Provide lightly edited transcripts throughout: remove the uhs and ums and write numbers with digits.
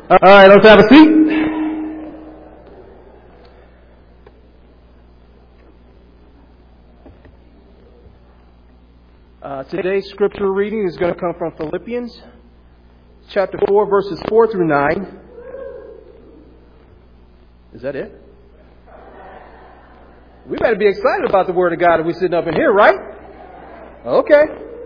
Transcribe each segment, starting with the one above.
All right, let's have a seat. Today's scripture reading is going to come from Philippians chapter 4, verses 4 through 9. Is that it? We better be excited about the Word of God if we're sitting up in here, right? Okay.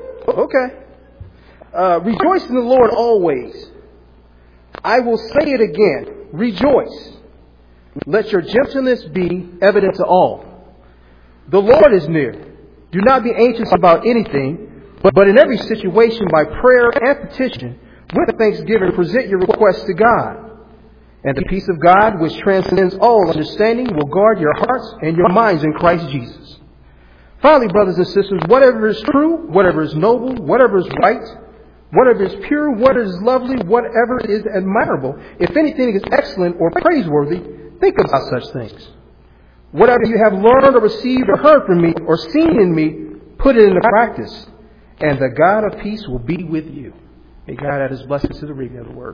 Rejoice in the Lord always. I will say it again. Rejoice. Let your gentleness be evident to all. The Lord is near. Do not be anxious about anything, but in every situation by prayer and petition, with thanksgiving, present your requests to God. And the peace of God, which transcends all understanding, will guard your hearts and your minds in Christ Jesus. Finally, brothers and sisters, whatever is true, whatever is noble, whatever is right, whatever is pure, whatever is lovely, whatever is admirable, if anything is excellent or praiseworthy, think about such things. Whatever you have learned or received or heard from me or seen in me, put it into practice, and the God of peace will be with you. May God add his blessings to the reading of the Word.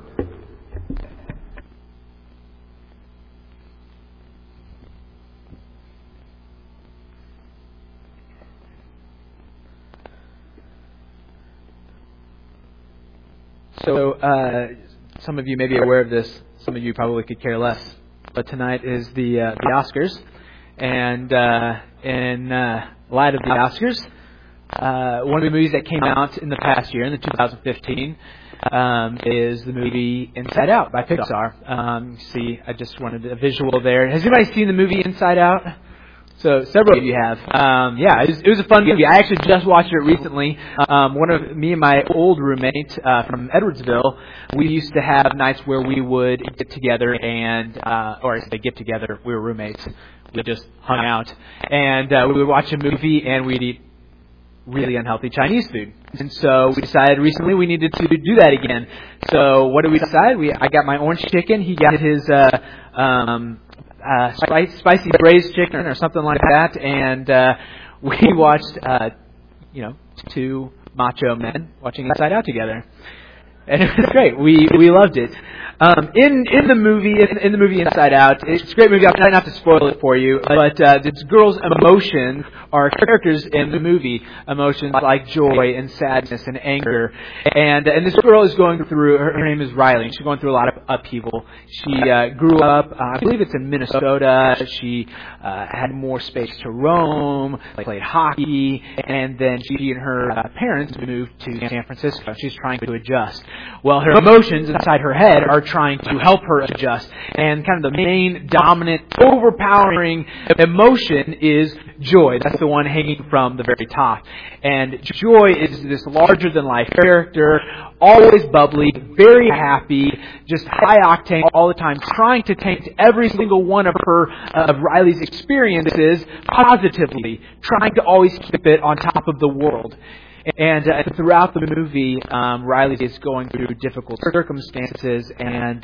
So, some of you may be aware of this. Some of you probably could care less. But tonight is the Oscars, and in light of the Oscars, one of the movies that came out in the past year, in the 2015, is the movie Inside Out by Pixar. See, I just wanted a visual there. Has anybody seen the movie Inside Out? So several of you have. It was a fun movie. I actually just watched it recently. Me and my old roommate from Edwardsville, we used to have nights where we would get together and, we were roommates. We just hung out and we would watch a movie and we'd eat really unhealthy Chinese food. And so we decided recently we needed to do that again. So what did we decide? I got my orange chicken. He got his spicy braised chicken or something like that, and we watched two macho men watching Inside Out together, and it was great. We loved it. In the movie Inside Out, it's a great movie. I'll try not to spoil it for you, but this girl's emotions are characters in the movie. Emotions like joy and sadness and anger, and this girl is going through. Her name is Riley. She's going through a lot of upheaval. She grew up, I believe it's in Minnesota. She had more space to roam, played hockey, and then she and her parents moved to San Francisco. She's trying to adjust. Well, her emotions inside her head are trying to help her adjust. And kind of the main, dominant, overpowering emotion is joy. That's the one hanging from the very top. And joy is this larger-than-life character, always bubbly, very happy, just high octane all the time, trying to take every single one of Riley's experiences positively, trying to always keep it on top of the world. And throughout the movie, Riley is going through difficult circumstances, and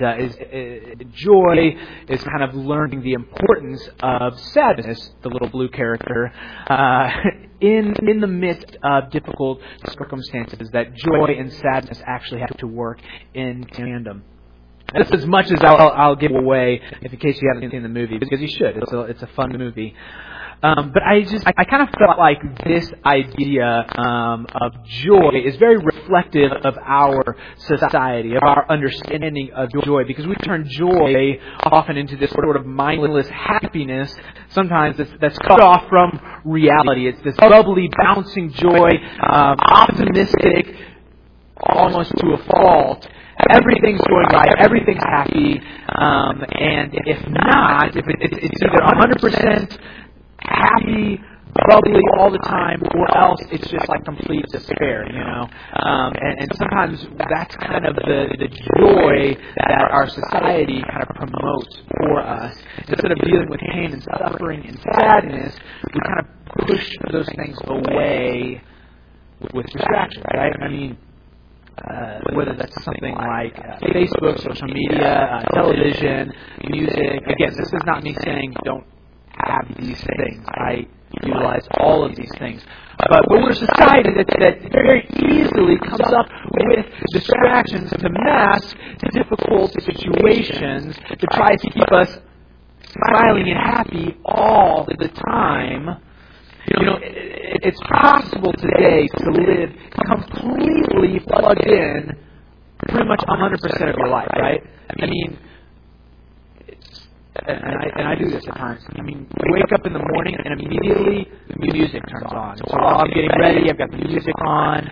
Joy is kind of learning the importance of sadness, the little blue character, in the midst of difficult circumstances, that joy and sadness actually have to work in tandem. That's as much as I'll give away, in case you haven't seen the movie, because you should. It's a fun movie. But I kind of felt like this idea of joy is very reflective of our society, of our understanding of joy, because we turn joy often into this sort of mindless happiness. Sometimes that's cut off from reality. It's this bubbly, bouncing joy, optimistic, almost to a fault. Everything's going right, everything's happy, and if not, if it's either 100% happy, bubbly all the time, or else it's just like complete despair, and sometimes that's kind of the joy that our society kind of promotes for us. Instead of dealing with pain and suffering and sadness, we kind of push those things away with distraction, right? I mean, whether that's something like Facebook, social media, television, music. Again, this is not me saying don't have these things. I utilize all of these things. But we're a society that very easily comes up with distractions to mask difficult situations to try to keep us smiling and happy all the time. It's possible today to live completely plugged in pretty much 100% of your life, right? I mean, and I do this at times. I mean, you wake up in the morning and immediately the music turns on. So while I'm getting ready, I've got the music on.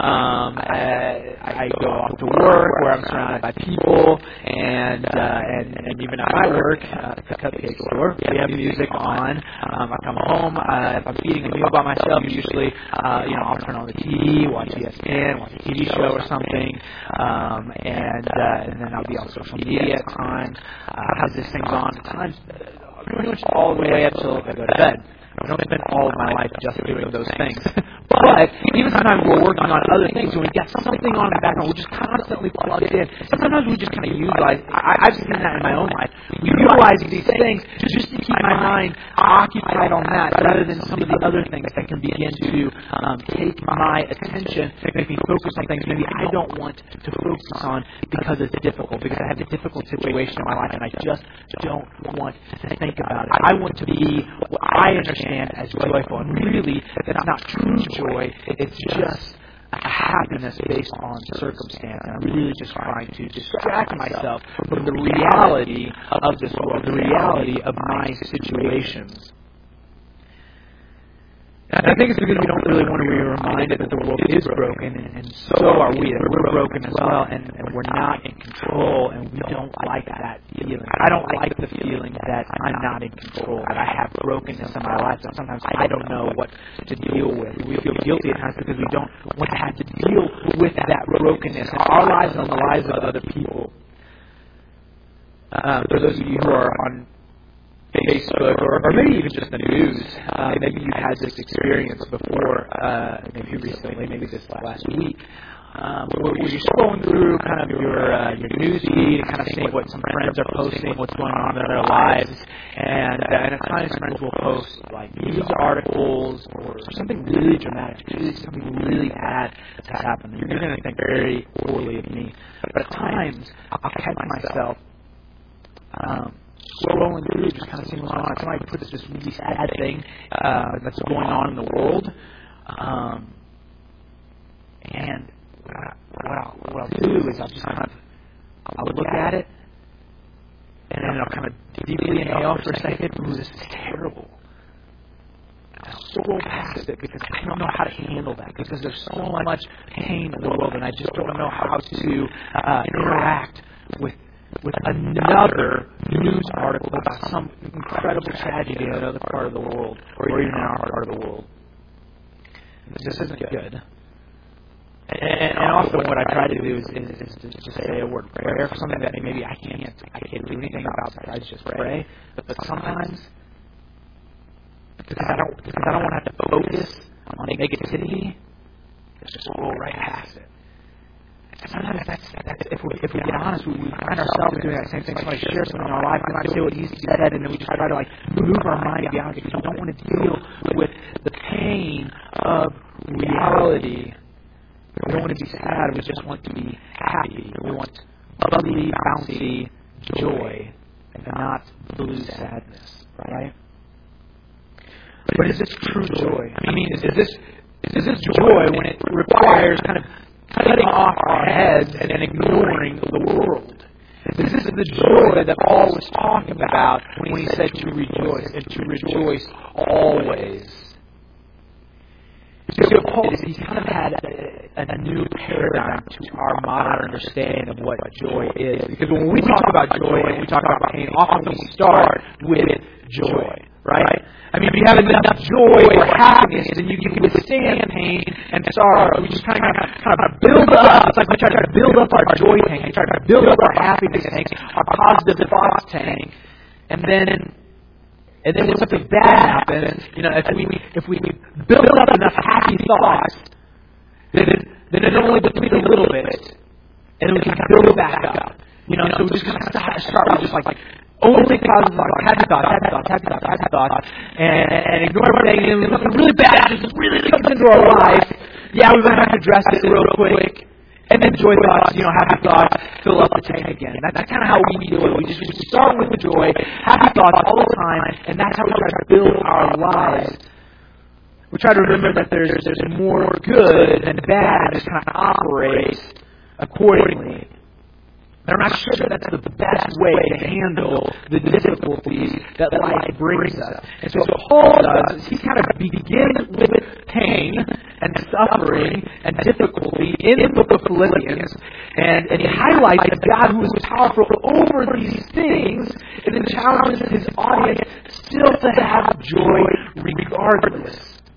I go off to work where I'm surrounded by people, and even at my work, the cupcake store, we have music on. I come home. If I'm eating a meal by myself, usually, I'll turn on the TV, watch ESPN, watch a TV show or something, and then I'll be on social media at times. I have these things on at times, pretty much all the way up till I go to bed. I don't spend all of my life just doing those things. But even sometimes we're working on other things, when we get something on in the background, we're just constantly plugged in. Sometimes we just kind of utilize, I've seen that in my own life, we utilize these things just to keep my mind occupied on that rather than some of the other things that can begin to take my attention, make me focus on things maybe I don't want to focus on because it's difficult, because I have a difficult situation in my life and I just don't want to think about it. I want to be what I understand as joyful, and really that's not true joy, it's just a happiness based on circumstance, and I'm really just trying to distract myself from the reality of this world, the reality of my situations. And I think it's because we don't really want to be reminded that the world is broken, and so are we, that we're broken as well, and we're not in control, and we don't like that feeling. I don't like the feeling that I'm not in control, that I have brokenness in my life, that sometimes I don't know what to deal with. We feel guilty at times because we don't want to have to deal with that brokenness in our lives and the lives of other people. For those of you who are on Facebook, or maybe even just the news, maybe you've had this experience before, maybe recently, maybe this last week, where you're scrolling through kind of your news feed and kind of seeing what some friends are posting, what's going on in their lives, and at times friends will post like news articles or something really dramatic, something really bad that's happened. You're going to think very poorly of me, but at times I'll catch myself scrolling through, just kind of seeing what's going on. Somebody puts this really sad thing that's going on in the world, and what I'll do is I'll look at it, and then I'll kind of deeply inhale for a second. Ooh, this is terrible. And I'll scroll past it because I don't know how to handle that, because there's so much pain in the world, and I just don't know how to interact with another news article about some incredible tragedy in another part of the world, or even in our part of the world. This isn't good. And often what I try to do is to just say a word of prayer for something that maybe I can't do anything about besides just pray. But sometimes, because I don't want to have to focus on negativity, just roll right past it. Sometimes that's if we get honest, we find ourselves doing that same thing. Somebody shares something in our life, we might say what needs to be said, and then we just try to move our mind beyond it because we don't want to deal with the pain of reality. We don't want to be sad. We just want to be happy. We want bubbly, bouncy joy, and not blue sadness, right? But is this true joy? I mean, is this joy when it requires kind of cutting off our heads and ignoring the world? This is the joy that Paul was talking about when he said to rejoice, and to rejoice always. So Paul, he's kind of had a new paradigm to our modern understanding of what joy is. Because when we talk about joy and we talk about pain, often we start with joy, right? I mean, if you have enough joy or happiness, then you can withstand pain and sorrow. We just kind of build up. It's like we try to build up our joy tank, we try to build up our happiness tank, our positive thoughts tank, and then when something bad happens, if we build up enough happy thoughts, then it only depletes a little bit, and then we can build it back up. So we just kind of start with just like only think positive thoughts, happy thoughts, and ignore everything, and something really bad just really comes into our life, yeah, we might have to address it real quick. And then joy thoughts, happy thoughts, fill up the tank again. That's kind of how we do it. We just start with the joy, happy thoughts all the time, and that's how we try to build our lives. We try to remember that there's more good than bad, and just kind of operate accordingly. But I'm not sure that that's the best way to handle the difficulties that life brings us. And so what Paul does is he kind of begins with pain and suffering and difficulty in the book of Philippians. And he highlights a God who is powerful over these things and then challenges his audience still to have joy regardless.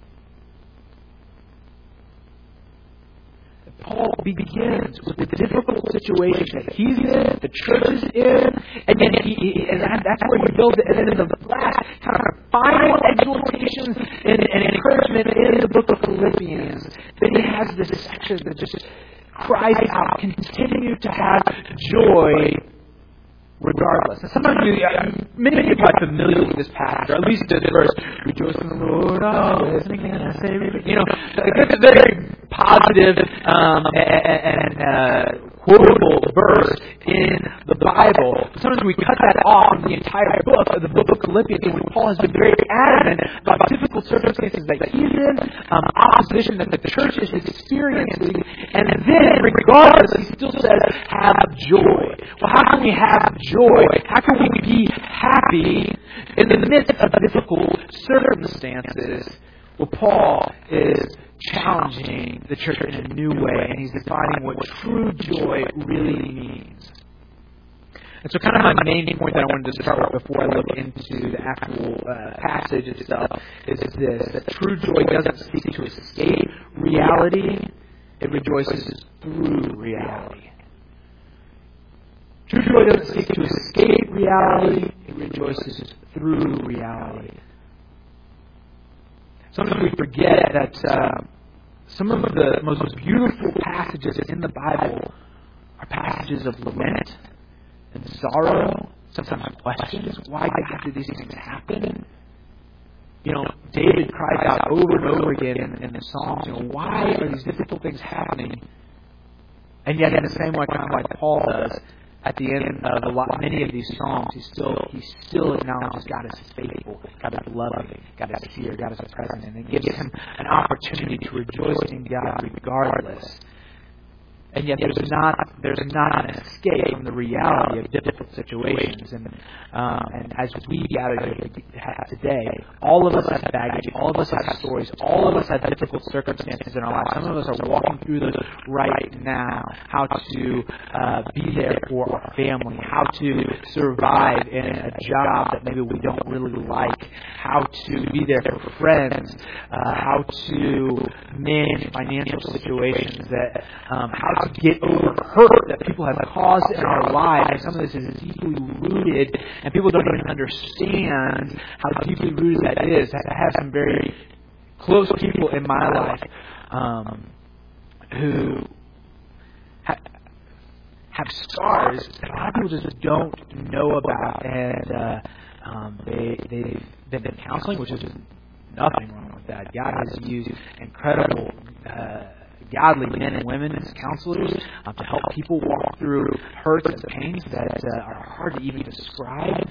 Paul begins with the difficult situation that he's in, the church is in, and then that's where he builds it. And then in the last kind of final exhortation and encouragement in the book of Philippians, then he has this section that just cries out, continue to have joy regardless. And sometimes many of you are probably familiar with this passage, or at least this verse, rejoice in the Lord always, and again I say, it's a very positive and quotable verse in the Bible. Sometimes we cut that off from the entire book of the book of Philippians, when Paul has been very adamant about difficult circumstances that he's in, opposition that the church is experiencing, and then regardless, he still says, have joy. Well, how can we have joy? How can we be happy in the midst of difficult circumstances? Well, Paul is challenging the church in a new way, and he's defining what true joy really means. And so kind of my main point that I wanted to start with before I look into the actual passage itself is this, that true joy doesn't seek to escape reality, it rejoices through reality. True joy doesn't seek to escape reality, it rejoices through reality. Sometimes we forget that some of the most beautiful passages in the Bible are passages of lament and sorrow, sometimes questions. Why God did these things happen? David cries out over and over again in the Psalms, why are these difficult things happening? And yet in the same way, kind of like Paul does, at the end of many of these Psalms, he still acknowledges God is faithful, God is loving, God is here, God is present, and it gives him an opportunity to rejoice in God regardless. And yet there's not an escape from the reality of difficult situations. And as we gather here today, all of us have baggage, all of us have stories, all of us have difficult circumstances in our lives. Some of us are walking through those right now. How to be there for our family, how to survive in a job that maybe we don't really like, how to be there for friends, how to manage financial situations, how to get over hurt that people have caused in our lives. And some of this is deeply rooted, and people don't even understand how deeply rooted that is. I have some very close people in my life who have scars that a lot of people just don't know about, and they've been counseling, which is nothing wrong with that. God has used incredible godly men and women as counselors to help people walk through hurts and pains that are hard to even describe.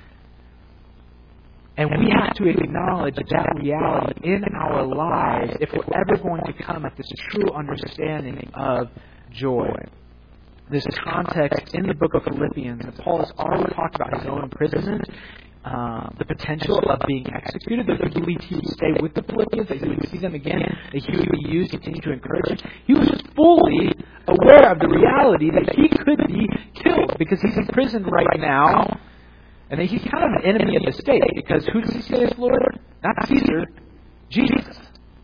And we have to acknowledge that reality in our lives if we're ever going to come at this true understanding of joy. This context in the book of Philippians, and Paul has already talked about his own imprisonment, the potential of being executed, that he believed he would stay with the Philippians, that he would see them again, that he would be used to continue to encourage them. He was just fully aware of the reality that he could be killed because he's in prison right now, and that he's kind of an enemy of the state, because who does he say is Lord? Not Caesar, Jesus.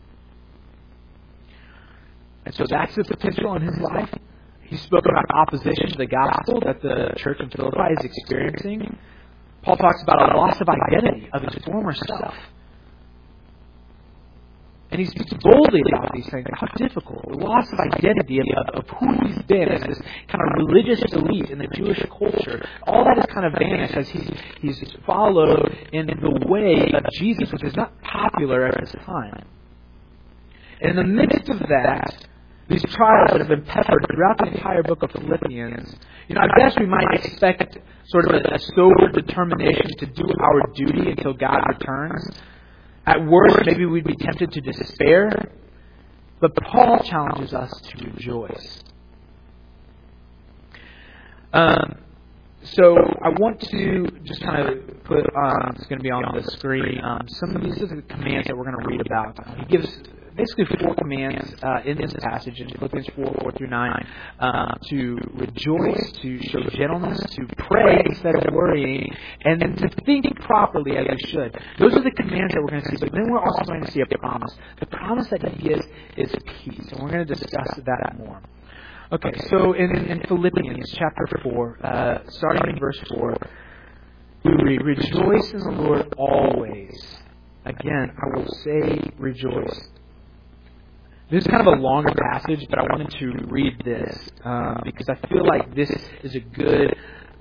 And so that's the potential in his life. He spoke about opposition to the gospel that the church in Philippi is experiencing. Paul talks about a loss of identity of his former self. And he speaks boldly about these things, how difficult, the loss of identity of who he's been as this kind of religious elite in the Jewish culture. All that has kind of vanished as he's followed in the way of Jesus, which is not popular at this time. And in the midst of that, these trials that have been peppered throughout the entire book of Philippians, I guess we might expect sort of a sober determination to do our duty until God returns. At worst, maybe we'd be tempted to despair. But Paul challenges us to rejoice. So I want to just kind of put on, it's going to be on the screen, some of these are the commands that we're going to read about. He gives basically 4 commands in this passage in Philippians 4:4-9, to rejoice, to show gentleness, to pray instead of worrying, and then to think properly as we should. Those are the commands that we're going to see, but then we're also going to see a promise. The promise that he gives is peace, and we're going to discuss that more. Okay, so in Philippians chapter 4, starting in verse 4, we read, "Rejoice in the Lord always. Again, I will say rejoice." This is kind of a longer passage, but I wanted to read this because I feel like this is a good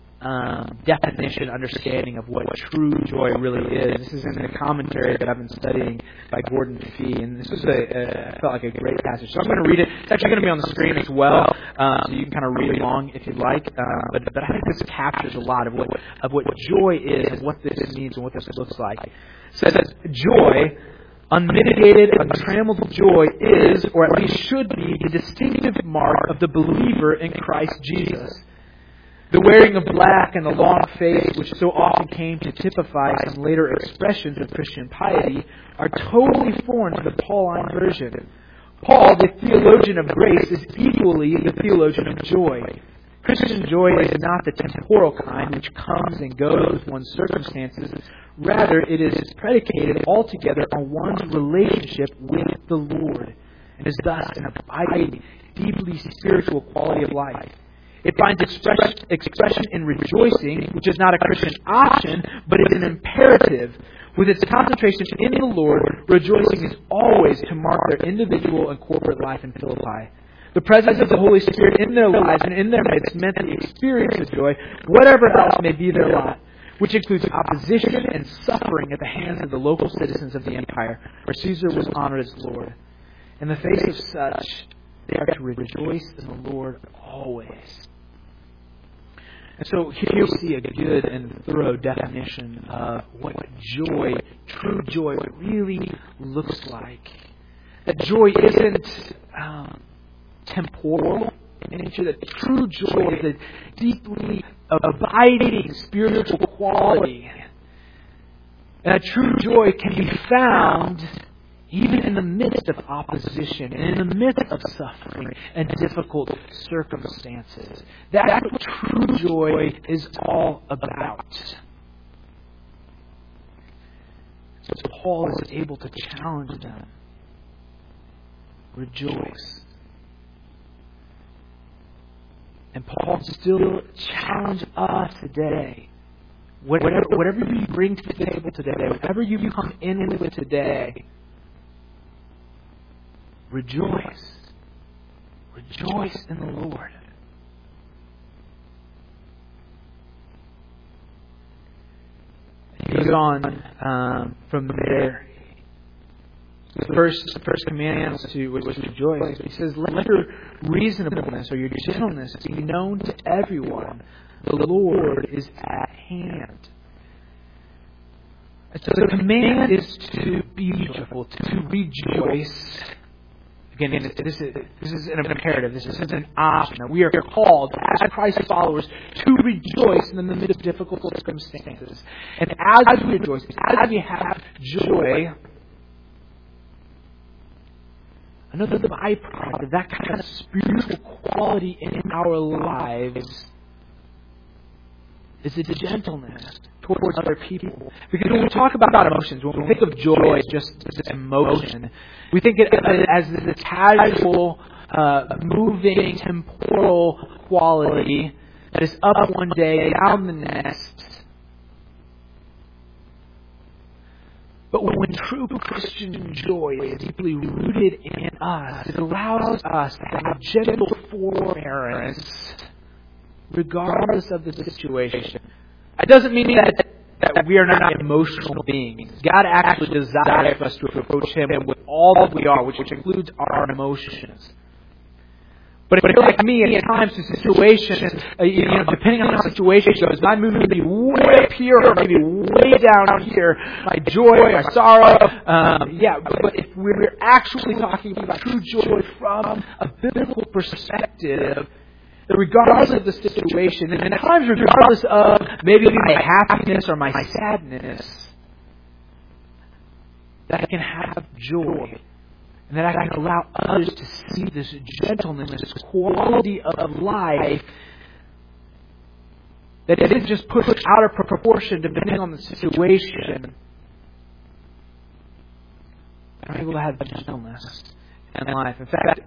definition, understanding of what true joy really is. This is in the commentary that I've been studying by Gordon Fee, and this was I felt like a great passage. So I'm going to read it. It's actually going to be on the screen as well, so you can kind of read along if you'd like. But I think this captures a lot of what joy is, and what this means, and what this looks like. It says, joy, unmitigated, untrammeled joy is, or at least should be, the distinctive mark of the believer in Christ Jesus. The wearing of black and the long face, which so often came to typify some later expressions of Christian piety, are totally foreign to the Pauline version. Paul, the theologian of grace, is equally the theologian of joy. Christian joy is not the temporal kind which comes and goes with one's circumstances. Rather, it is predicated altogether on one's relationship with the Lord, and is thus an abiding, deeply spiritual quality of life. It finds expression in rejoicing, which is not a Christian option, but is an imperative. With its concentration in the Lord, rejoicing is always to mark their individual and corporate life in Philippi. The presence of the Holy Spirit in their lives and in their midst meant the experience of joy, whatever else may be their lot, which includes opposition and suffering at the hands of the local citizens of the empire, where Caesar was honored as Lord. In the face of such, they are to rejoice in the Lord always. And so here we see a good and thorough definition of what joy, true joy, really looks like. That joy isn't temporal in nature. That true joy is a deeply abiding spiritual quality. And that true joy can be found even in the midst of opposition, and in the midst of suffering and difficult circumstances. That's what true joy is all about. So Paul is able to challenge them. Rejoice. And Paul still challenges us today. Whatever you bring to the table today, whatever you come in with today, rejoice. Rejoice in the Lord. He goes on from there. The first command was to rejoice. He says, "Let your reasonableness or your gentleness be known to everyone. The Lord is at hand." So the command is to be joyful, to rejoice. Again, this is an imperative. This isn't an option. We are called, as Christ followers, to rejoice in the midst of difficult circumstances. And as we rejoice, as we have joy, another byproduct of that kind of spiritual quality in our lives is the gentleness towards other people. Because when we talk about emotions, when we think of joy as just emotion, we think it as the casual, moving, temporal quality that is up one day, down the next. But when true Christian joy is deeply rooted in us, it allows us to have gentle forbearance regardless of the situation. It doesn't mean that we are not emotional beings. God actually desires us to approach Him with all that we are, which includes our emotions. But if you're like me, at times the situation, depending on how the situation goes, my mood may be way up here or maybe way down here. My joy, my sorrow. But if we're actually talking about true joy from a biblical perspective, that regardless of the situation, and at times regardless of maybe my happiness or my sadness, that I can have joy. And that I can allow others to see this gentleness, this quality of life that isn't just pushed out of proportion depending on the situation. I'm able to have gentleness in life. In fact,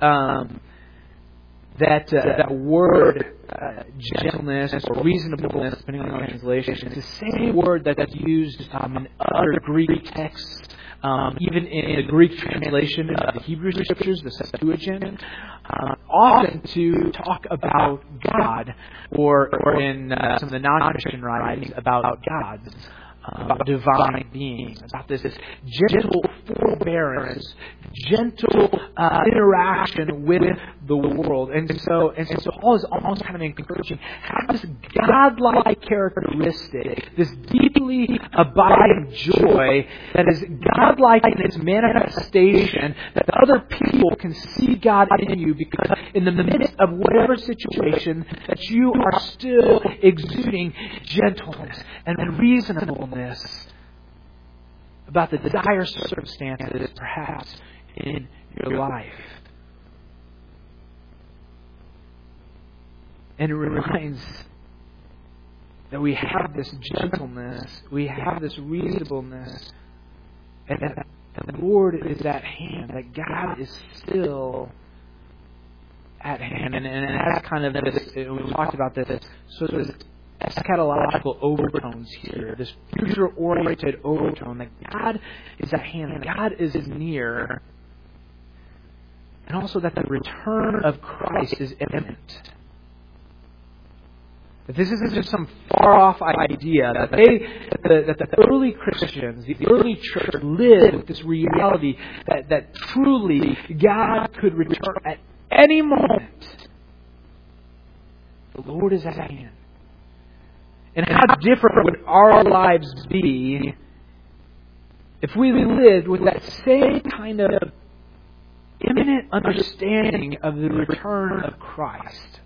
that word gentleness or reasonableness, depending on the translation, is the same word that's used in other Greek texts. Even in the Greek translation of the Hebrew Scriptures, the Septuagint, often to talk about God, or in some of the non-Christian writings about gods, about divine beings, about this gentle forbearance, gentle interaction with the world. And so Paul is almost kind of encouraging, have this godlike characteristic, this deeply abiding joy that is godlike in its manifestation, that other people can see God in you, because in the midst of whatever situation, that you are still exuding gentleness and reasonableness about the dire circumstances perhaps in your life. And it reminds that we have this gentleness, we have this reasonableness, and that the Lord is at hand, that God is still at hand. And that's kind of this, we talked about this, sort of eschatological overtones here, this future-oriented overtone, that God is at hand, that God is near, and also that the return of Christ is imminent. That this isn't just some far-off idea, that the early Christians, the early church, lived with this reality that truly God could return at any moment. The Lord is at hand. And how different would our lives be if we lived with that same kind of imminent understanding of the return of Christ?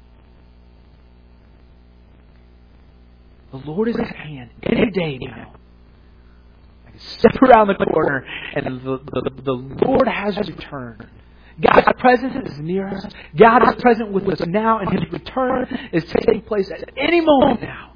The Lord is at hand any day now. I can step around the corner and the Lord has returned. God's presence is near us. God is present with us now, and His return is taking place at any moment now.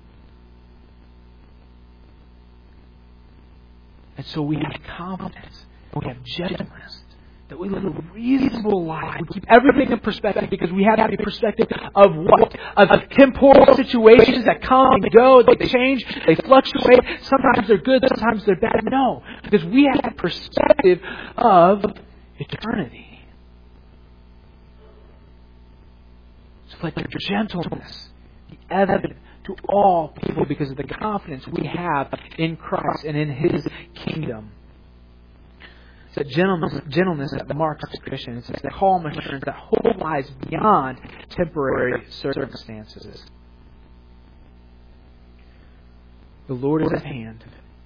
And so we have confidence, and we have gentleness, that we live a reasonable life. We keep everything in perspective, because we have a perspective of what? Of temporal situations that come and go, they change, they fluctuate. Sometimes they're good, sometimes they're bad. No, because we have a perspective of eternity. So let your gentleness be evident to all people because of the confidence we have in Christ and in His kingdom. It's that gentleness that marks Christians. It's that calm assurance that hope lies beyond temporary circumstances. The Lord is at hand.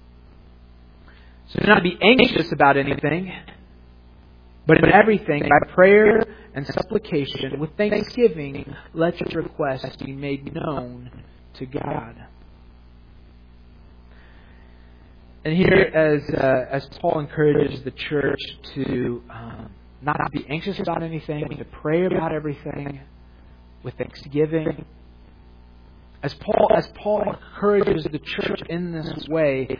So do not be anxious about anything, but in everything, by prayer and supplication, with thanksgiving, let your requests be made known to God. And here, as Paul encourages the church to not be anxious about anything, to pray about everything with thanksgiving. As Paul encourages the church in this way,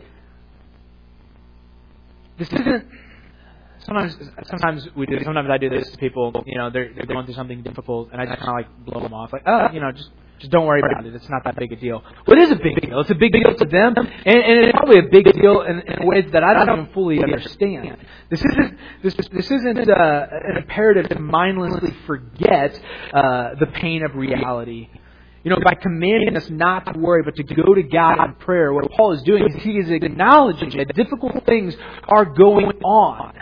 this isn't. Sometimes we do. Sometimes I do this to people. They're going through something difficult, and I just kind of blow them off, just Just don't worry about it. It's not that big a deal. Well, it is a big deal. It's a big deal to them, and it's probably a big deal in ways that I don't even fully understand. This isn't an imperative to mindlessly forget the pain of reality. By commanding us not to worry, but to go to God in prayer, what Paul is doing is he is acknowledging that difficult things are going on.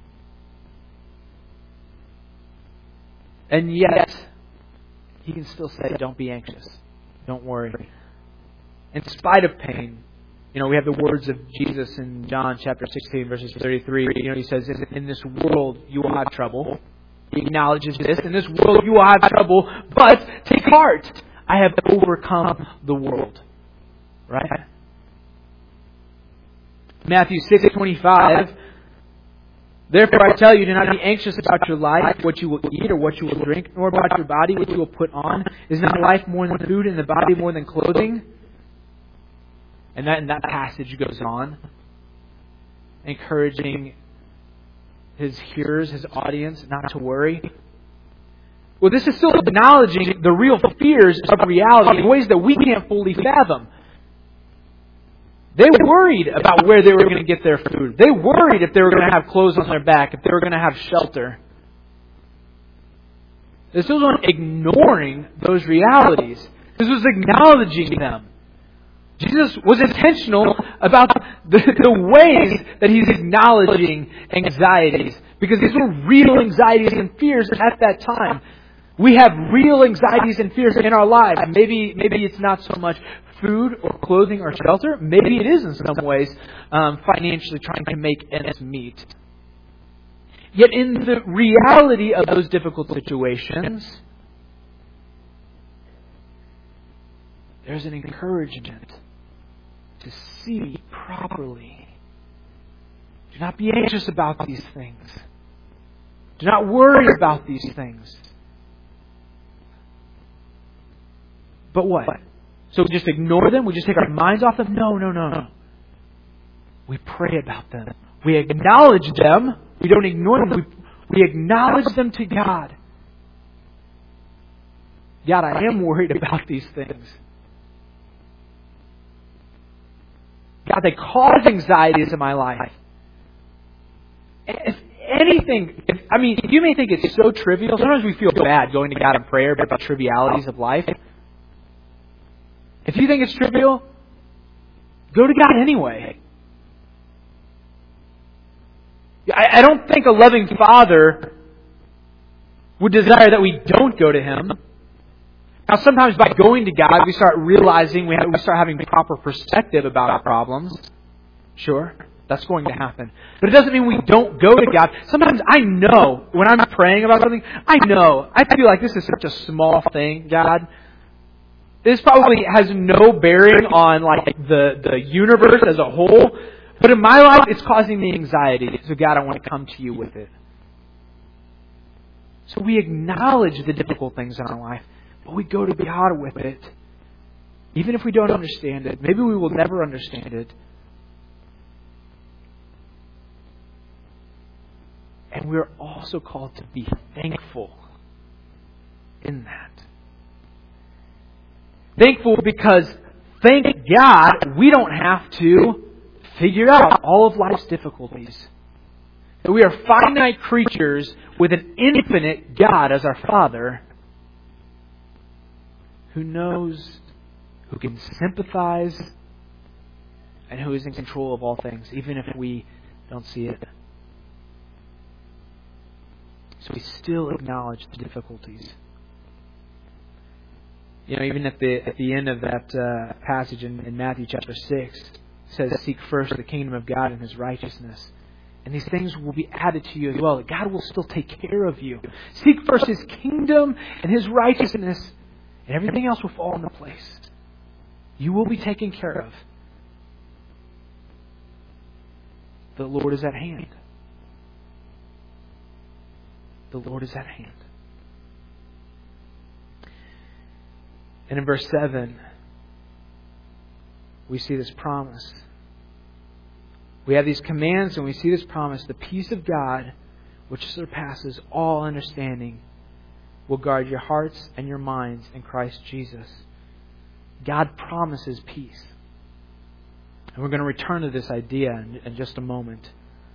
And yet, he can still say, don't be anxious. Don't worry. In spite of pain, we have the words of Jesus in John chapter 16, verses 33. He says, in this world you will have trouble. He acknowledges this. In this world you will have trouble, but take heart. I have overcome the world. Right? Matthew 6:25. Therefore I tell you, do not be anxious about your life, what you will eat or what you will drink, nor about your body, what you will put on. Is not life more than food, and the body more than clothing? And that passage goes on, encouraging his hearers, his audience, not to worry. Well, this is still acknowledging the real fears of reality in ways that we can't fully fathom. They worried about where they were going to get their food. They worried if they were going to have clothes on their back, if they were going to have shelter. This wasn't ignoring those realities. This was acknowledging them. Jesus was intentional about the ways that He's acknowledging anxieties, because these were real anxieties and fears at that time. We have real anxieties and fears in our lives. Maybe it's not so much food or clothing or shelter. Maybe it is in some ways financially trying to make ends meet. Yet in the reality of those difficult situations, there's an encouragement to see properly. Do not be anxious about these things. Do not worry about these things. But what? So we just ignore them? We just take our minds off them? No. We pray about them. We acknowledge them. We don't ignore them. We acknowledge them to God. God, I am worried about these things. God, they cause anxieties in my life. If anything, you may think it's so trivial. Sometimes we feel bad going to God in prayer about trivialities of life. If you think it's trivial, go to God anyway. I don't think a loving Father would desire that we don't go to Him. Now, sometimes by going to God, we start realizing we start having proper perspective about our problems. Sure, that's going to happen. But it doesn't mean we don't go to God. Sometimes I know, when I'm praying about something, I feel like this is such a small thing, God. This probably has no bearing on the universe as a whole. But in my life, it's causing me anxiety. So God, I want to come to you with it. So we acknowledge the difficult things in our life, but we go to God with it. Even if we don't understand it. Maybe we will never understand it. And we're also called to be thankful in that. Thankful because, thank God, we don't have to figure out all of life's difficulties. That we are finite creatures with an infinite God as our Father who knows, who can sympathize, and who is in control of all things, even if we don't see it. So we still acknowledge the difficulties. Even at the end of that passage in Matthew chapter 6, it says, seek first the kingdom of God and His righteousness. And these things will be added to you as well. That God will still take care of you. Seek first His kingdom and His righteousness, and everything else will fall into place. You will be taken care of. The Lord is at hand. The Lord is at hand. And in verse 7, we see this promise. We have these commands and we see this promise. The peace of God, which surpasses all understanding, will guard your hearts and your minds in Christ Jesus. God promises peace. And we're going to return to this idea in just a moment.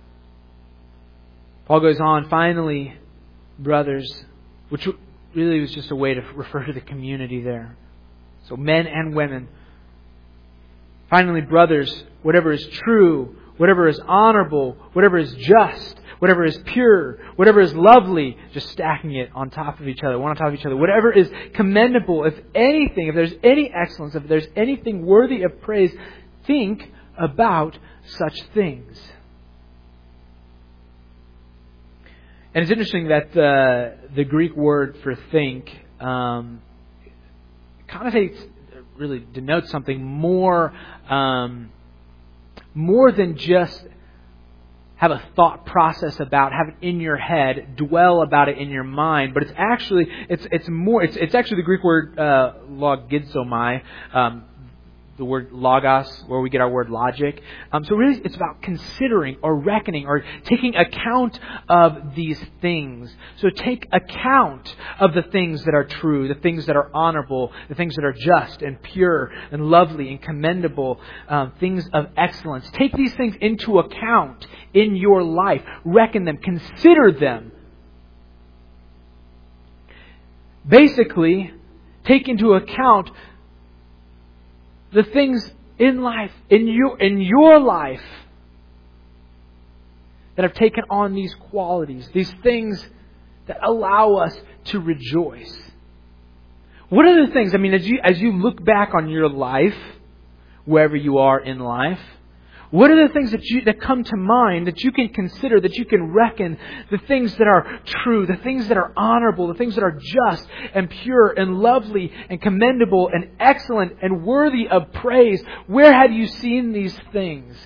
Paul goes on, finally, brothers, which really was just a way to refer to the community there. So men and women. Finally, brothers, whatever is true, whatever is honorable, whatever is just, whatever is pure, whatever is lovely, just stacking it on top of each other, one on top of each other. Whatever is commendable, if anything, if there's any excellence, if there's anything worthy of praise, think about such things. And it's interesting that the Greek word for think really denotes something more than just have a thought process about, have it in your head, dwell about it in your mind. But it's actually the Greek word logizomai, the word logos, where we get our word logic. So really it's about considering or reckoning or taking account of these things. So take account of the things that are true, the things that are honorable, the things that are just and pure and lovely and commendable, things of excellence. Take these things into account in your life. Reckon them. Consider them. Basically, take into account the things in life, in your life, that have taken on these qualities, these things that allow us to rejoice. What are the things, as you look back on your life, wherever you are in life, what are the things that come to mind that you can consider, that you can reckon, the things that are true, the things that are honorable, the things that are just and pure and lovely and commendable and excellent and worthy of praise? Where have you seen these things?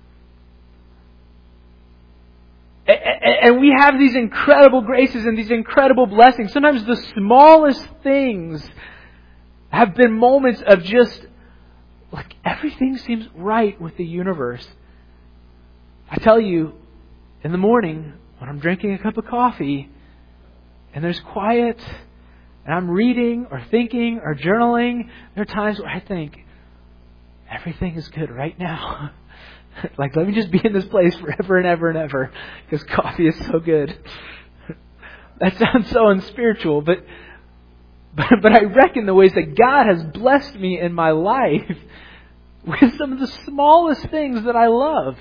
And we have these incredible graces and these incredible blessings. Sometimes the smallest things have been moments of just, like, everything seems right with the universe. I tell you, in the morning, when I'm drinking a cup of coffee, and there's quiet, and I'm reading or thinking or journaling, there are times where I think, everything is good right now. Like, let me just be in this place forever and ever and ever, because coffee is so good. That sounds so unspiritual, but I reckon the ways that God has blessed me in my life with some of the smallest things that I love.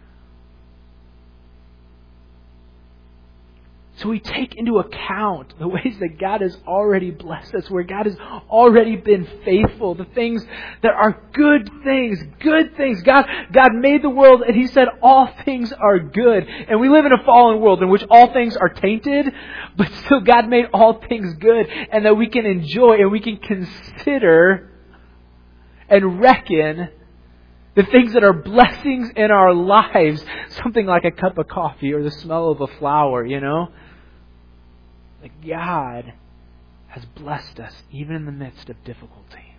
So we take into account the ways that God has already blessed us, where God has already been faithful, the things that are good things. God made the world and He said all things are good. And we live in a fallen world in which all things are tainted, but still God made all things good, and that we can enjoy and we can consider and reckon the things that are blessings in our lives. Something like a cup of coffee or the smell of a flower, That God has blessed us even in the midst of difficulty.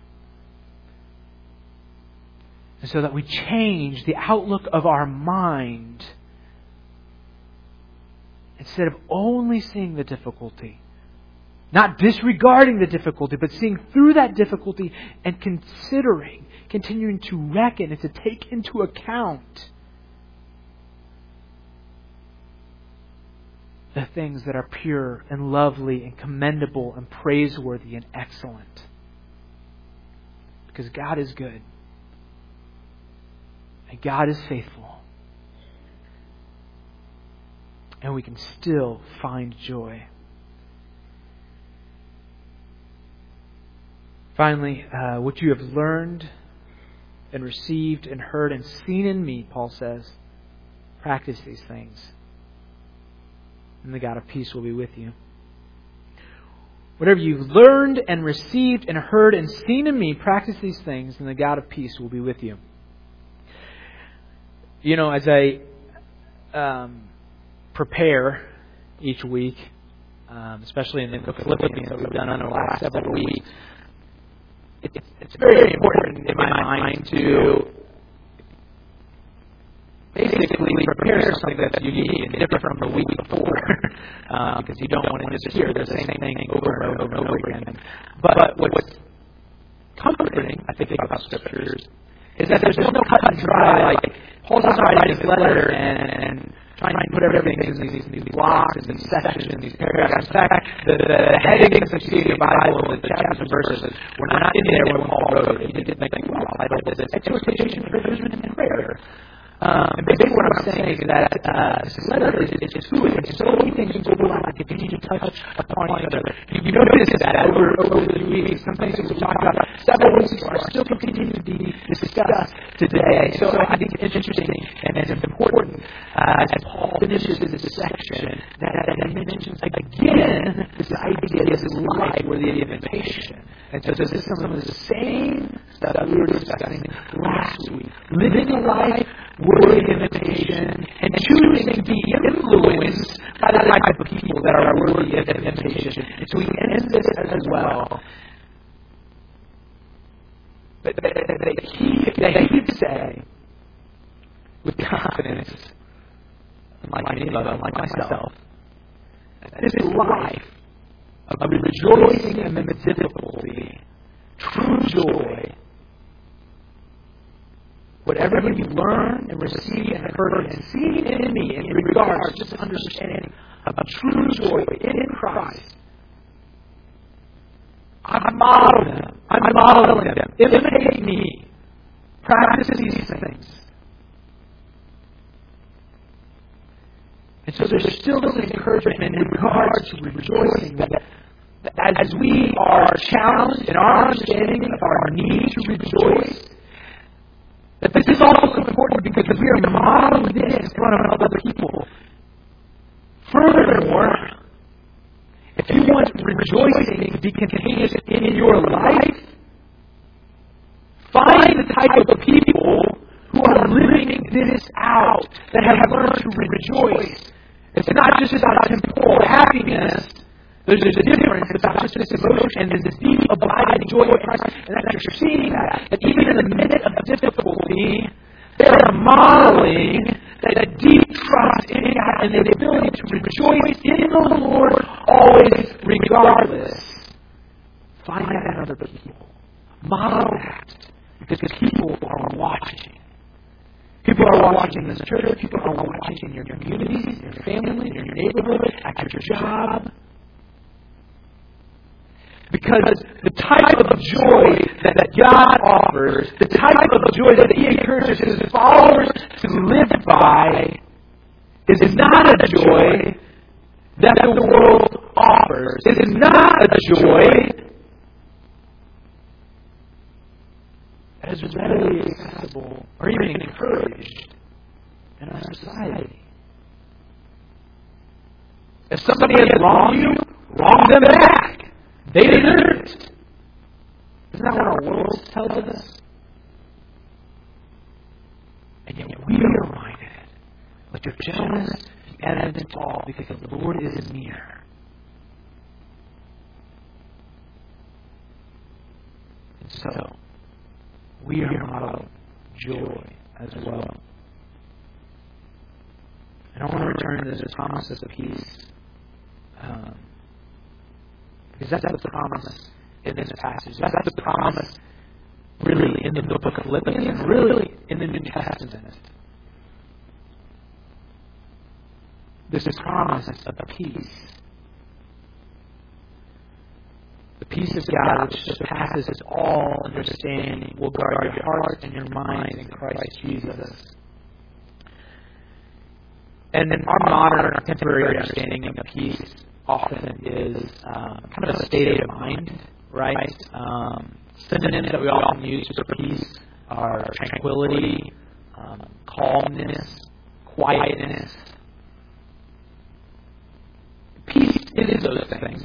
And so that we change the outlook of our mind. Instead of only seeing the difficulty, not disregarding the difficulty, but seeing through that difficulty and considering, continuing to reckon and to take into account the things that are pure and lovely and commendable and praiseworthy and excellent. Because God is good. And God is faithful. And we can still find joy. Finally, what you have learned and received and heard and seen in me, Paul says, practice these things, and the God of peace will be with you. Whatever you've learned and received and heard and seen in me, practice these things, and the God of peace will be with you. As I prepare each week, especially in the Philippians that we've done on the last several weeks, it's very important in my mind to basically prepare something that's unique and different from the week before, because you don't want to just hear the same thing over and over and over again. But what's comforting, I think, about Scriptures is that there's no cut and dry, like, Paul's not writing this letter and trying to put everything in these blocks and these sections and these paragraphs. In fact, the headings that you see in your Bible, the chapters and verses, were not in there when Paul wrote it. He didn't think, well, I titled this Exhortation, Encouragement, and Prayer. And basically what I'm saying is that this letter is fluid, and so many things overlap and continue to touch upon each other. You notice that over the weeks, some things that we've talked about several weeks ago are still continuing to be discussed today. So I think it's interesting and it's important as Paul finishes this section that he mentions again this idea, this life worthy of imitation. And so this is some of the same stuff that we were discussing last week. Living a life worthy of imitation and choosing to be influenced by the type of people that are worthy of imitation. And so we end this as well. But they keep saying with confidence, like myself, this is life of rejoicing in the difficulty, true joy. Whatever you learn and receive and heard and see in me in regards to just understanding of true joy in Christ, I model them. I'm modeling them. Imitate me. Practice these things. And so there's still this encouragement in regards to rejoicing that as we are challenged in our understanding of our need to rejoice, that this is also important because we are modeling this in front of other people. Furthermore, if you want rejoicing to be contagious in your life, find the type of people who are living this out, that have learned to rejoice. It's not just about temporal happiness. There's a difference about just this emotion and this deep, abiding joy in Christ. And that you're seeing that even in the minute of difficulty, they are modeling that deep trust in God and the ability to rejoice in the Lord always, regardless. Find that in other people. Model that. Because people are watching. People are watching in the church. People are watching in your communities, in your family, in your neighborhood, at your job. Because the type of joy that God offers, the type of joy that He encourages His followers to live by, is not a joy that the world offers. It is not a joy that is readily accessible or even encouraged in our society. If somebody has wronged you, wrong them back. They deserve it. Isn't that what our world tells us? And yet we are reminded, let your gentleness be evident to all, because the Lord is near. And so, we are modeled joy as well. And I want to return to this promises of peace. Because that's the promise in this passage. That's the promise, really, in the book of Philippians, really, in the New Testament. This is promise of peace. The peace of God, which surpasses all understanding, will guard your hearts and your minds in Christ Jesus. And then our modern, our contemporary understanding of peace often is kind of a state of mind, right? Synonyms that we often use for peace are tranquility, calmness, quietness. Peace is those things.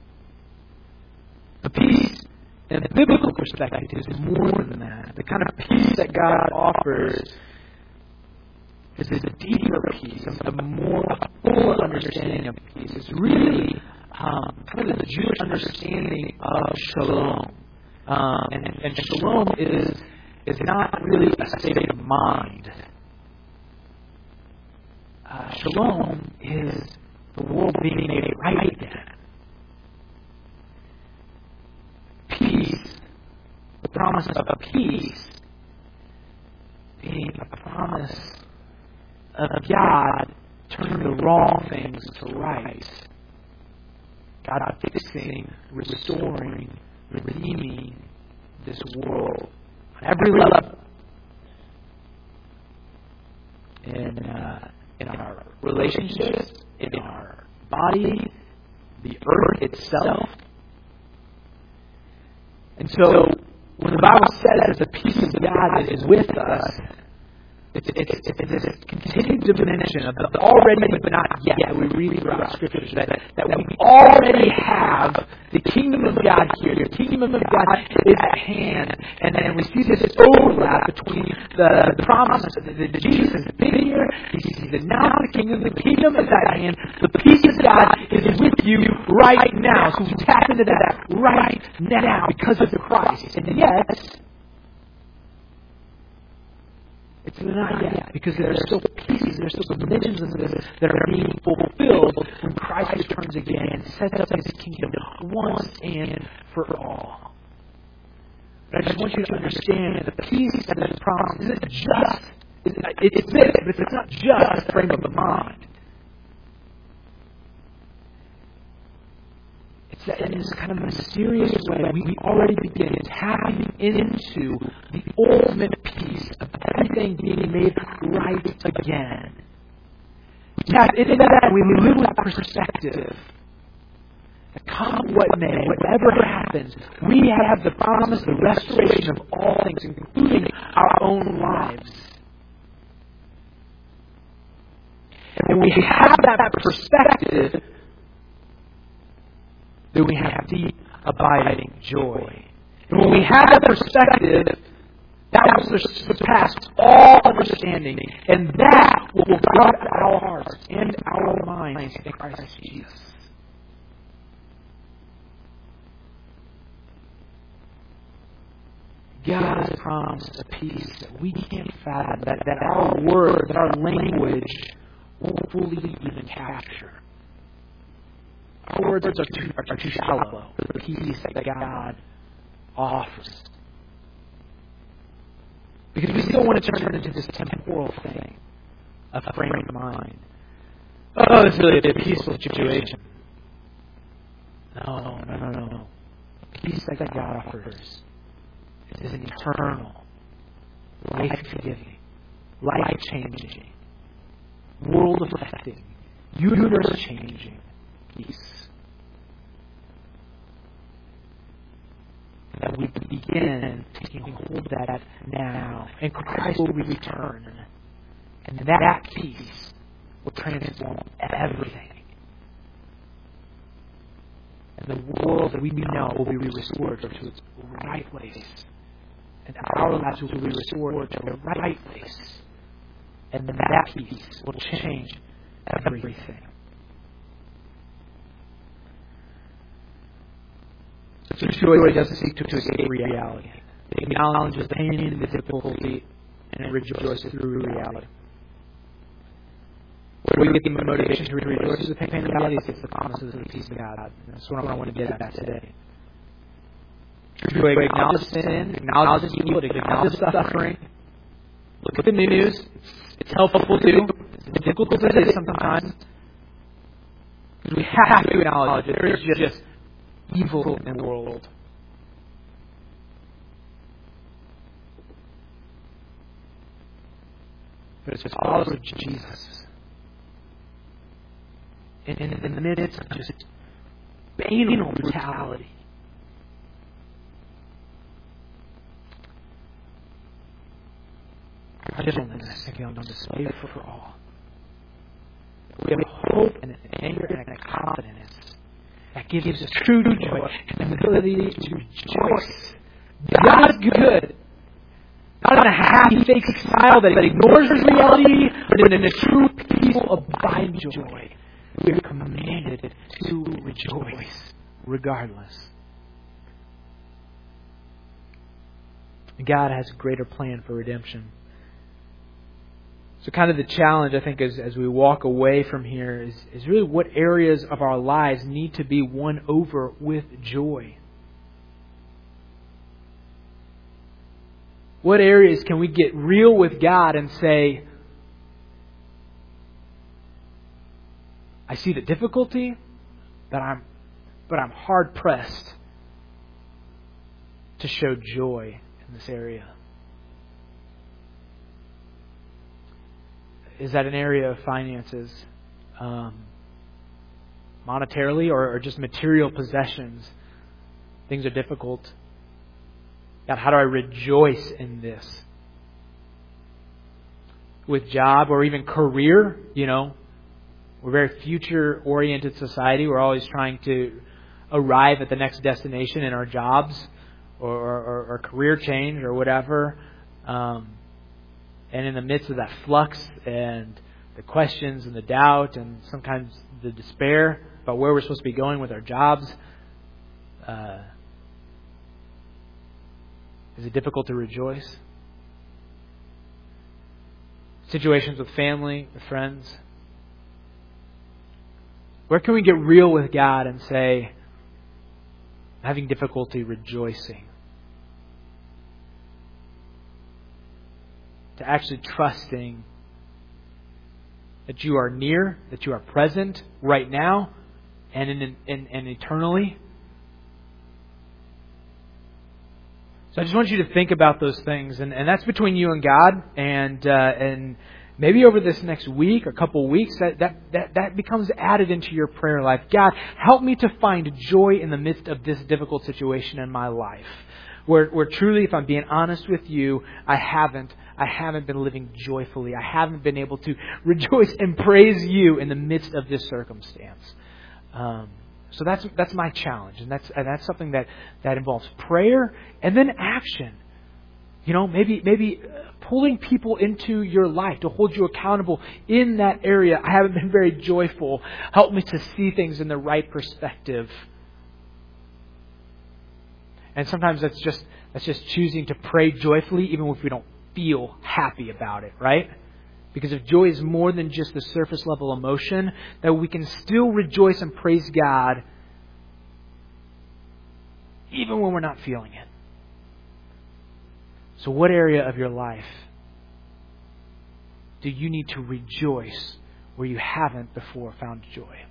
The peace, in the biblical perspective, is more than that. The kind of peace that God offers is a deeper peace, a more full understanding of peace. It's really kind of the Jewish understanding of shalom. And shalom is not really a state of mind. Shalom is the world being made right again. Peace, the the promise of peace being a promise of God turning the wrong things to right. God fixing, restoring, redeeming this world on every level. In our relationships, in our body, the earth itself. And so, when the Bible says that the peace of God is with us, it's a continued dimension of the already but not yet. We read throughout Scriptures that we already have the kingdom of God here. The kingdom of God is at hand. And then we see this overlap between the promise that Jesus has been here. We see that now the kingdom is at hand. The peace of God is with you right now. So we tap into that right now because of the Christ. And yet, it's not yet, because there are still pieces, there are still dimensions of this that are being fulfilled when Christ returns again and sets up His kingdom once and for all. But I just want you to understand that the peace that is promised isn't just, it's this, but it's not just a frame of the mind. It's that in this kind of mysterious way, we already begin tapping into the ultimate peace of everything being made right again. We tap into that and we live with that perspective. That come what may, whatever happens, we have the promise, the restoration of all things, including our own lives. And when we have that perspective, then we have deep, abiding joy. And when we have that perspective, that will surpass all understanding. And that will guard our hearts and our minds in Christ Jesus. God has promised a peace that we can't fathom, that our words, that our language won't fully even capture. Our words are too shallow for the peace that God offers. Because we still want to turn it into this temporal thing, a frame of mind. Oh, it's really a peaceful situation. No. The peace that God offers is an eternal, life-giving, life-changing, world-affecting, universe-changing peace. That we begin taking hold of that now. And Christ will return. And that peace will transform everything. And the world that we know will be restored to its right place. And our lives will be restored to the right place. And then that peace will change everything. So joy doesn't seek to escape reality. It acknowledges the pain and the difficulty, and it rejoices through reality. Where do we get the motivation to rejoice through the pain and reality? It's the promises of the peace of God. And that's what I want to get at today. Joy acknowledges sin, acknowledges evil, acknowledges suffering. Look at the news. It's helpful too. It's difficult as it is sometimes. Because we have to acknowledge it. There is just evil in the world. But it's just all of Jesus. And in the midst of just banal brutality. Our gentleness can be on display for all. We have hope and an anger and a confidence that gives us true joy and the ability to rejoice. God is good. Not in a happy, fake smile that ignores reality, but in a true, peaceful, abiding joy. We are commanded to rejoice regardless. God has a greater plan for redemption. So kind of the challenge, I think, as we walk away from here is really what areas of our lives need to be won over with joy. What areas can we get real with God and say, I see the difficulty, but I'm hard pressed to show joy in this area? Is that an area of finances, monetarily, or just material possessions? Things are difficult. God, how do I rejoice in this? With job or even career, we're a very future-oriented society. We're always trying to arrive at the next destination in our jobs or career change or whatever. And in the midst of that flux and the questions and the doubt and sometimes the despair about where we're supposed to be going with our jobs, is it difficult to rejoice? Situations with family, with friends. Where can we get real with God and say, I'm having difficulty rejoicing? To actually trusting that you are near, that you are present right now and eternally. So I just want you to think about those things, and that's between you and God, and maybe over this next week or couple of weeks that becomes added into your prayer life. God, help me to find joy in the midst of this difficult situation in my life. Where truly, if I'm being honest with you, I haven't been living joyfully. I haven't been able to rejoice and praise you in the midst of this circumstance. So that's my challenge, and that's something that involves prayer and then action. Maybe pulling people into your life to hold you accountable in that area. I haven't been very joyful. Help me to see things in the right perspective. And sometimes that's just choosing to pray joyfully even if we don't feel happy about it, right? Because if joy is more than just the surface level emotion, that we can still rejoice and praise God even when we're not feeling it. So what area of your life do you need to rejoice where you haven't before found joy?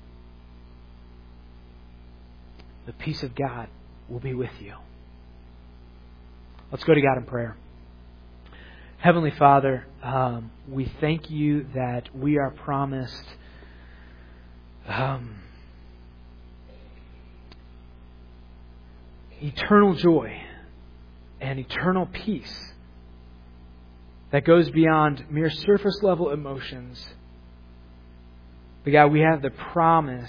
The peace of God will be with you. Let's go to God in prayer. Heavenly Father, we thank you that we are promised eternal joy and eternal peace that goes beyond mere surface level emotions. But God, we have the promise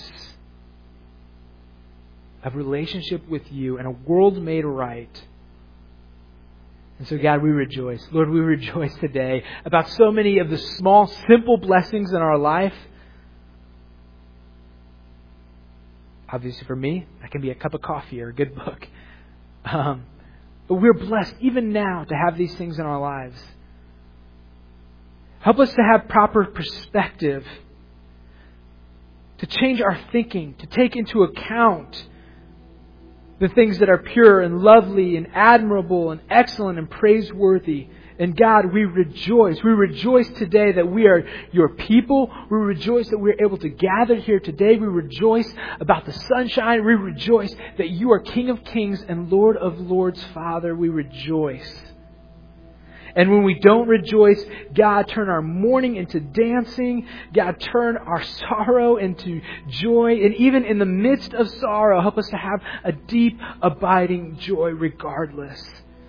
of relationship with you and a world made right. And so, God, we rejoice. Lord, we rejoice today about so many of the small, simple blessings in our life. Obviously, for me, that can be a cup of coffee or a good book. But we're blessed even now to have these things in our lives. Help us to have proper perspective, to change our thinking, to take into account the things that are pure and lovely and admirable and excellent and praiseworthy. And God, we rejoice. We rejoice today that we are your people. We rejoice that we are able to gather here today. We rejoice about the sunshine. We rejoice that you are King of Kings and Lord of Lords, Father. We rejoice. And when we don't rejoice, God, turn our mourning into dancing. God, turn our sorrow into joy. And even in the midst of sorrow, help us to have a deep, abiding joy regardless.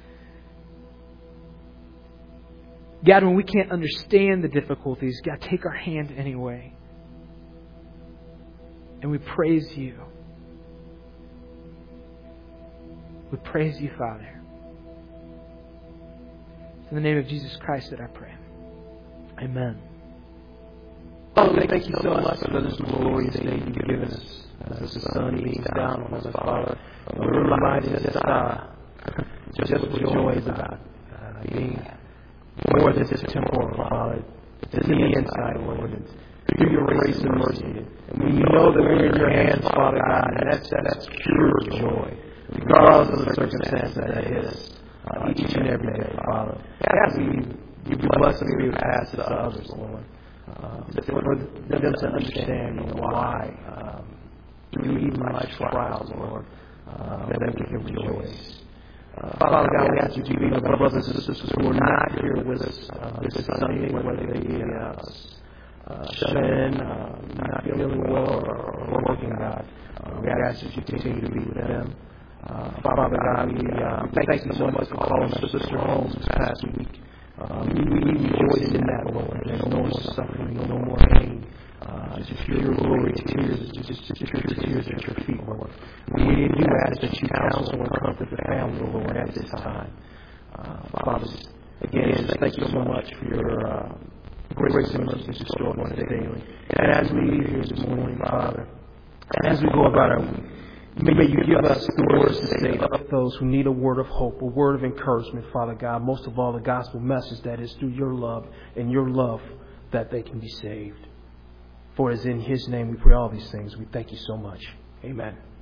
God, when we can't understand the difficulties, God, take our hand anyway. And we praise you. We praise you, Father. In the name of Jesus Christ that I pray. Amen. Father, thank you so much for this glorious day you've given us as the sun beams down on us, Father. We're reminded that just what joy is about. Being more than just temporal, Father. It's in the inside, Lord. It's through your grace and mercy. And we know that we're in your hands, Father God, and that's pure joy, regardless of the circumstances that hit us. each and every day, Father. As we give you blessings, we would pass it to others, Lord. For them to understand why, through even life's trials, Lord, that we can rejoice. Father God, we ask you to be with our brothers and sisters who are not here with us this Sunday, whether they be shut in, not feeling well, or working, God. We ask that you continue to be with them. Father God, we thank you so much for calling our sister home this past week. We rejoice in that, Lord. There's no more suffering, no more pain. Just your glory, tears, just your tears at your feet, Lord. We do ask that you counsel and comfort the family, Lord, at this time. Father, again, just thank you so much for your grace and mercy to show us daily. And as we leave here this morning, Father, and as we go about our week, may you give us the words to say to those who need a word of hope, a word of encouragement, Father God. Most of all, the gospel message that is through your love and your love that they can be saved. For it is in His name we pray all these things. We thank you so much. Amen.